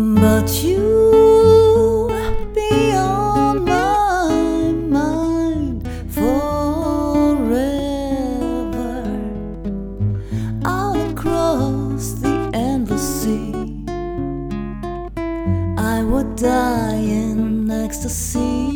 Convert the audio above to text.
But you be on my mind forever. Out across the endless sea, I would die in ecstasy.